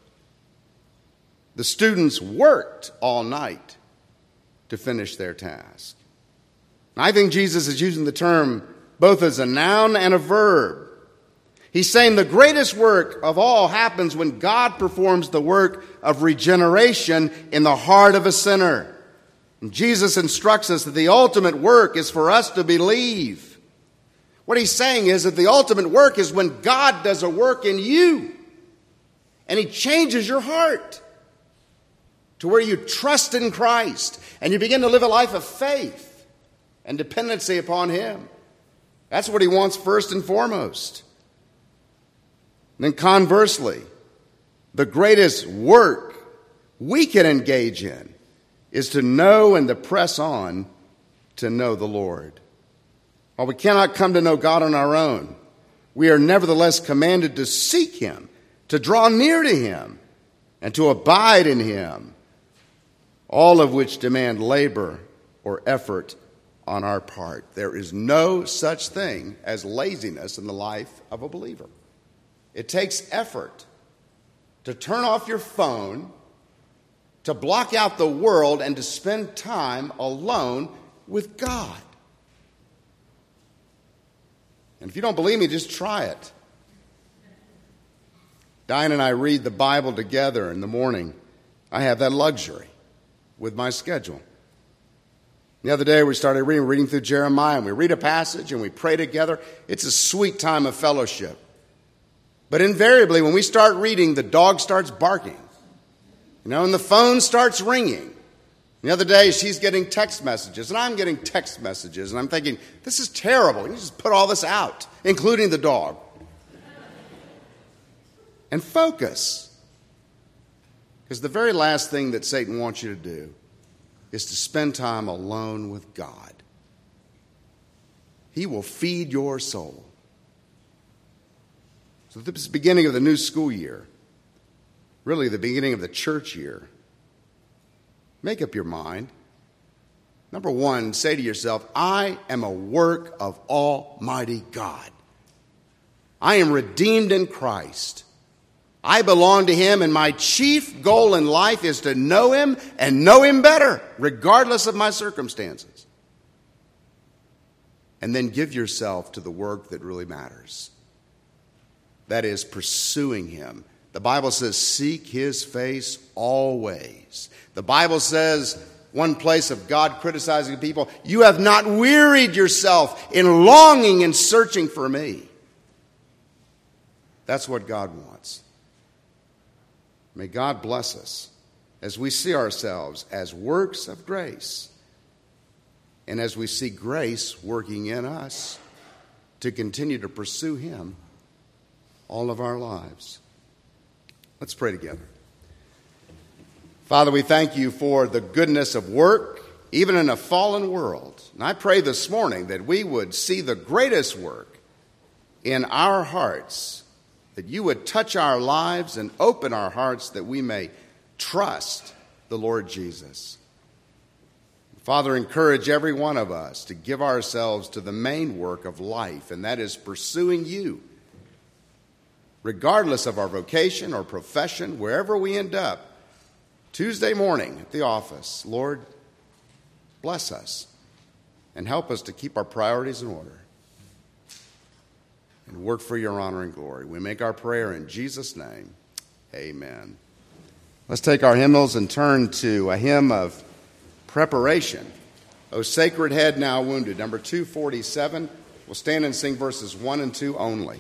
the students worked all night to finish their task. I think Jesus is using the term both as a noun and a verb. He's saying the greatest work of all happens when God performs the work of regeneration in the heart of a sinner. And Jesus instructs us that the ultimate work is for us to believe. What he's saying is that the ultimate work is when God does a work in you and he changes your heart to where you trust in Christ and you begin to live a life of faith and dependency upon him. That's what he wants first and foremost. Then conversely, the greatest work we can engage in is to know and to press on to know the Lord. While we cannot come to know God on our own, we are nevertheless commanded to seek him, to draw near to him, and to abide in him, all of which demand labor or effort on our part. There is no such thing as laziness in the life of a believer. It takes effort to turn off your phone, to block out the world, and to spend time alone with God. And if you don't believe me, just try it. Diane and I read the Bible together in the morning. I have that luxury with my schedule. The other day we started reading, reading through Jeremiah, and we read a passage and we pray together. It's a sweet time of fellowship. But invariably, when we start reading, the dog starts barking. You know, and the phone starts ringing. The other day, she's getting text messages, and I'm getting text messages, and I'm thinking, this is terrible. You just put all this out, including the dog. And focus. Because the very last thing that Satan wants you to do is to spend time alone with God. He will feed your soul. So this is the beginning of the new school year, really the beginning of the church year. Make up your mind. Number one, say to yourself, I am a work of Almighty God. I am redeemed in Christ. I belong to Him, and my chief goal in life is to know Him and know Him better, regardless of my circumstances. And then give yourself to the work that really matters. That is pursuing Him. The Bible says, seek His face always. The Bible says, one place of God criticizing people, you have not wearied yourself in longing and searching for me. That's what God wants. May God bless us as we see ourselves as works of grace, and as we see grace working in us to continue to pursue Him all of our lives. Let's pray together. Father, we thank You for the goodness of work, even in a fallen world. And I pray this morning that we would see the greatest work in our hearts, that You would touch our lives and open our hearts that we may trust the Lord Jesus. Father, encourage every one of us to give ourselves to the main work of life, and that is pursuing You. Regardless of our vocation or profession, wherever we end up, Tuesday morning at the office, Lord, bless us and help us to keep our priorities in order and work for Your honor and glory. We make our prayer in Jesus' name. Amen. Let's take our hymnals and turn to a hymn of preparation. O Sacred Head Now Wounded, number two forty-seven. We'll stand and sing verses one and two only.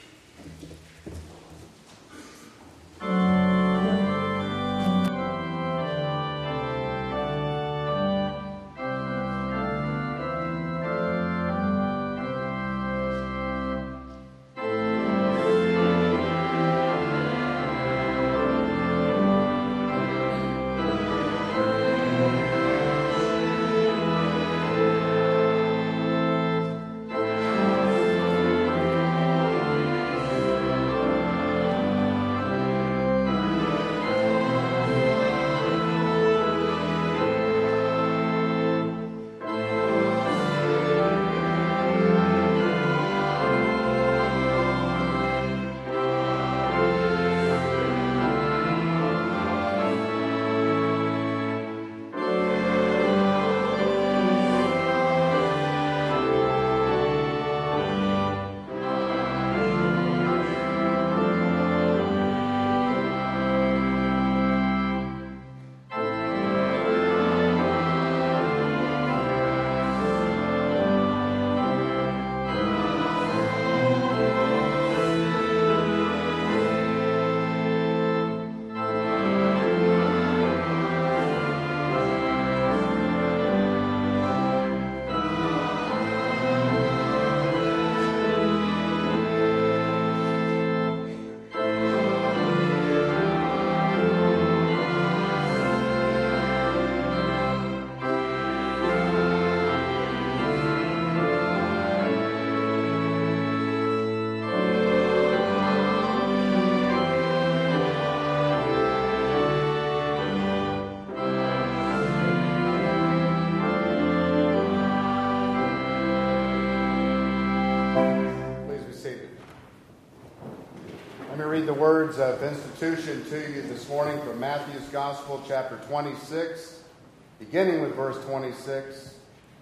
Read the words of institution to you this morning from Matthew's Gospel, chapter twenty-six, beginning with verse twenty-six.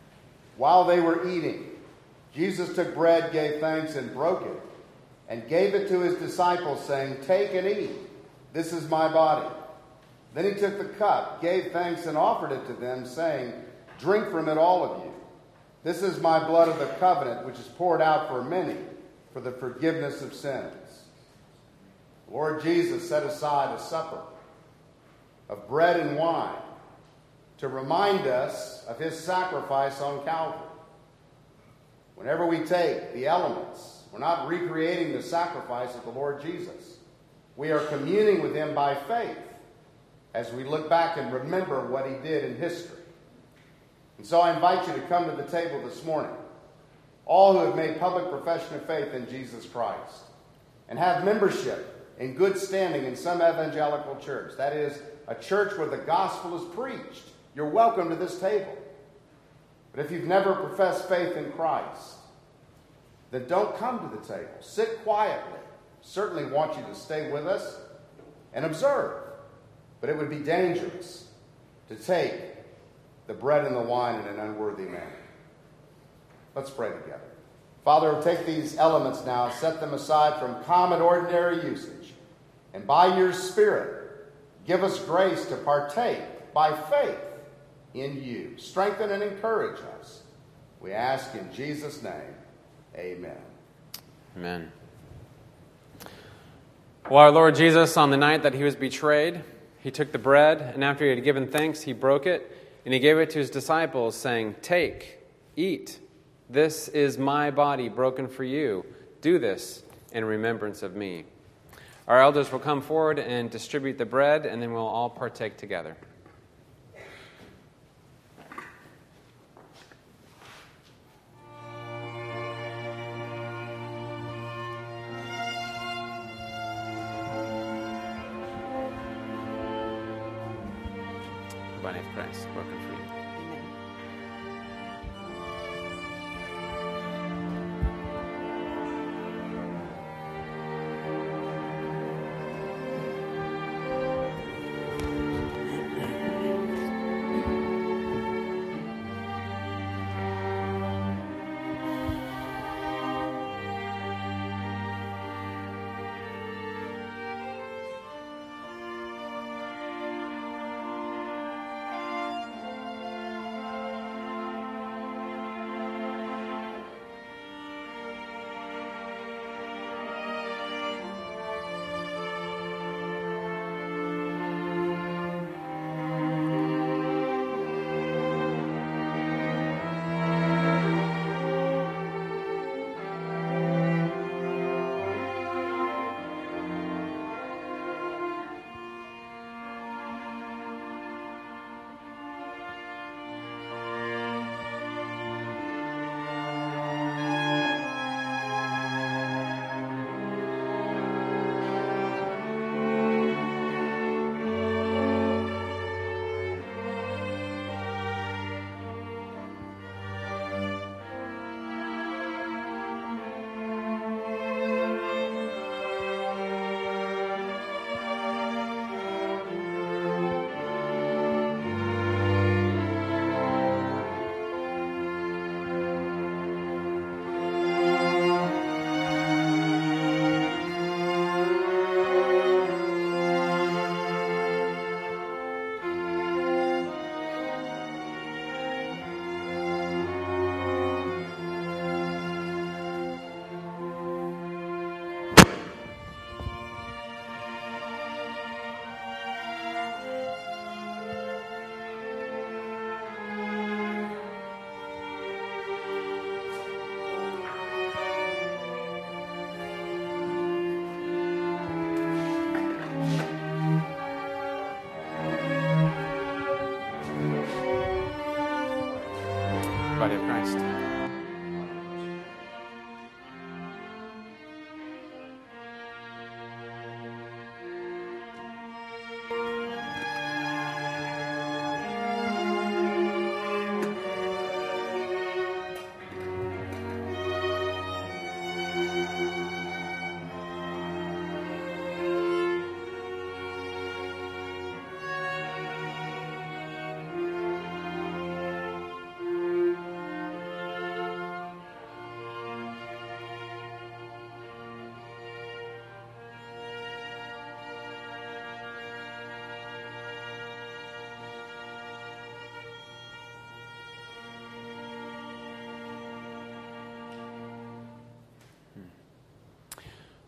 While they were eating, Jesus took bread, gave thanks, and broke it, and gave it to His disciples, saying, "Take and eat. This is my body." Then He took the cup, gave thanks, and offered it to them, saying, Drink from it, all of you. This is my blood of the covenant, which is poured out for many for the forgiveness of sins. The Lord Jesus set aside a supper of bread and wine to remind us of his sacrifice on Calvary. Whenever we take the elements, we're not recreating the sacrifice of the Lord Jesus. We are communing with him by faith as we look back and remember what he did in history. And so I invite you to come to the table this morning, all who have made public profession of faith in Jesus Christ and have membership in good standing in some evangelical church. That is, a church where the gospel is preached. You're welcome to this table. But if you've never professed faith in Christ, then don't come to the table. Sit quietly. Certainly want you to stay with us and observe. But it would be dangerous to take the bread and the wine in an unworthy manner. Let's pray together. Father, take these elements now, set them aside from common ordinary usage, and by your Spirit, give us grace to partake by faith in you. Strengthen and encourage us. We ask in Jesus' name, amen. Amen. Well, our Lord Jesus, on the night that he was betrayed, he took the bread, and after he had given thanks, he broke it, and he gave it to his disciples, saying, "Take, eat. This is my body broken for you. Do this in remembrance of me." Our elders will come forward and distribute the bread, and then we'll all partake together. The body of Christ, broken for you. Body of Christ.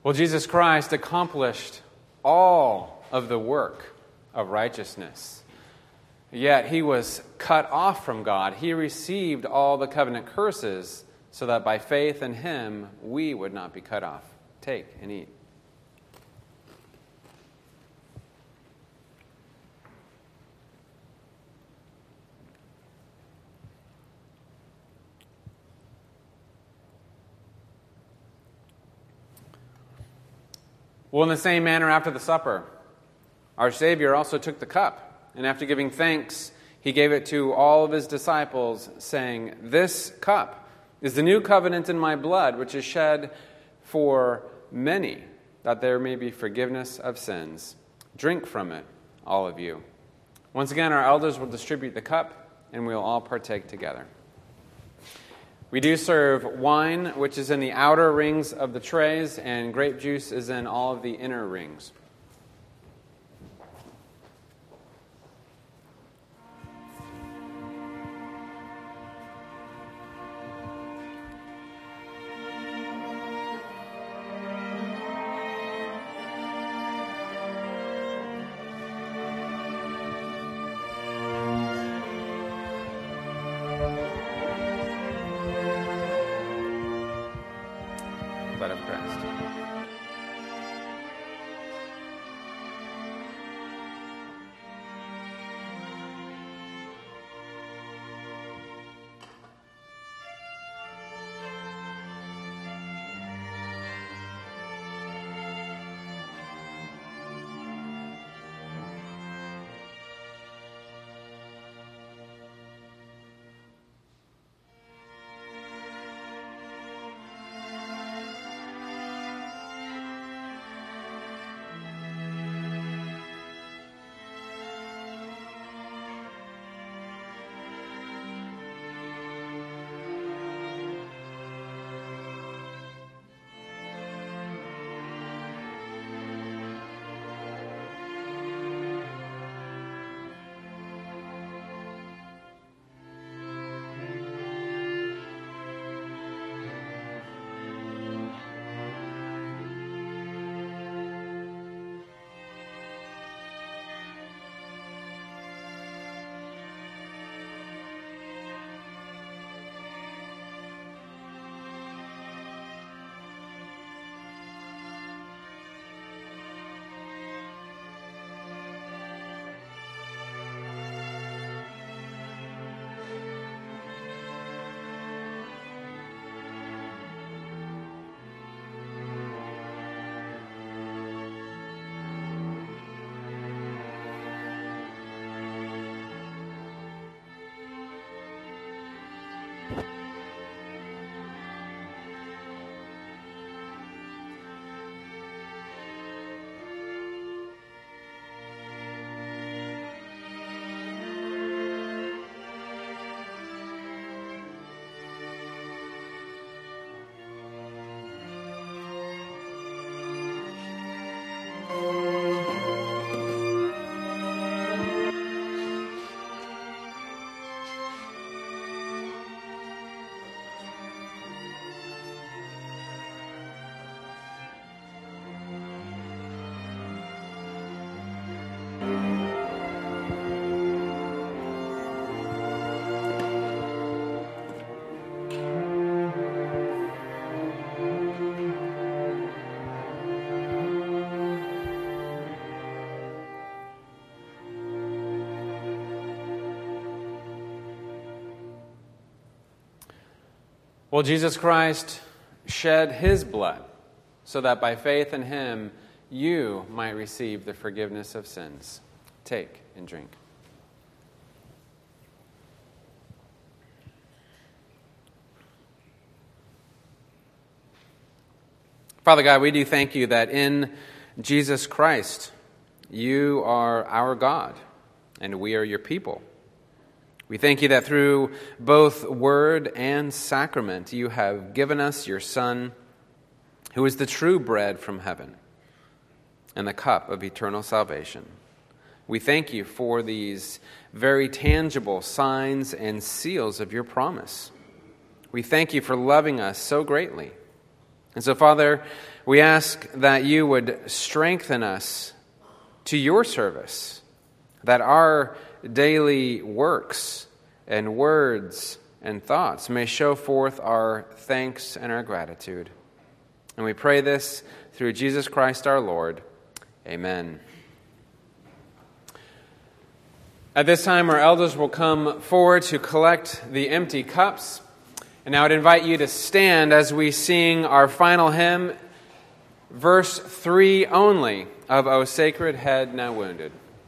Well, Jesus Christ accomplished all of the work of righteousness. Yet he was cut off from God. He received all the covenant curses so that by faith in him we would not be cut off. Take and eat. Well, in the same manner, after the supper, our Savior also took the cup, and after giving thanks, he gave it to all of his disciples, saying, "This cup is the new covenant in my blood, which is shed for many, that there may be forgiveness of sins. Drink from it, all of you." Once again, our elders will distribute the cup, and we'll all partake together. We do serve wine, which is in the outer rings of the trays, and grape juice is in all of the inner rings. Blood of Christ. Well, Jesus Christ shed his blood so that by faith in him you might receive the forgiveness of sins. Take and drink. Father God, we do thank you that in Jesus Christ you are our God and we are your people. We thank you that through both word and sacrament you have given us your Son, who is the true bread from heaven and the cup of eternal salvation. We thank you for these very tangible signs and seals of your promise. We thank you for loving us so greatly And so, Father, we ask that you would strengthen us to your service, that our daily works and words and thoughts may show forth our thanks and our gratitude. And we pray this through Jesus Christ our Lord. Amen. At this time, our elders will come forward to collect the empty cups. And I would invite you to stand as we sing our final hymn, verse three only, of O Sacred Head Now Wounded.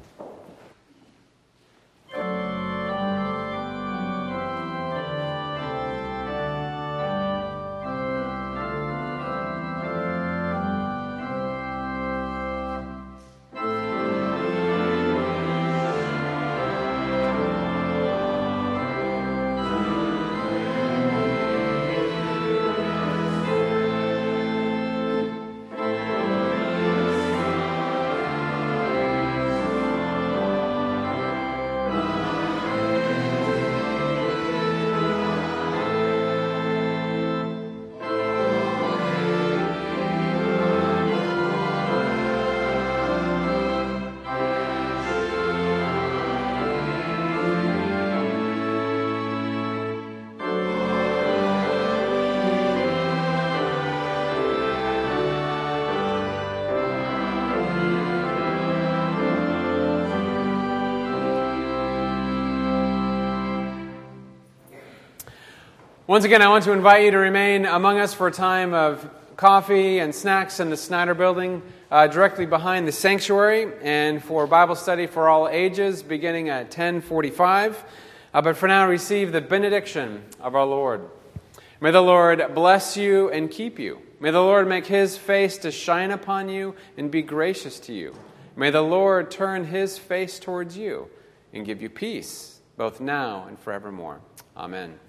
Once again, I want to invite you to remain among us for a time of coffee and snacks in the Snyder Building, uh, directly behind the sanctuary, and for Bible study for all ages, beginning at ten forty-five. Uh, but for now, receive the benediction of our Lord. May the Lord bless you and keep you. May the Lord make his face to shine upon you and be gracious to you. May the Lord turn his face towards you and give you peace, both now and forevermore. Amen.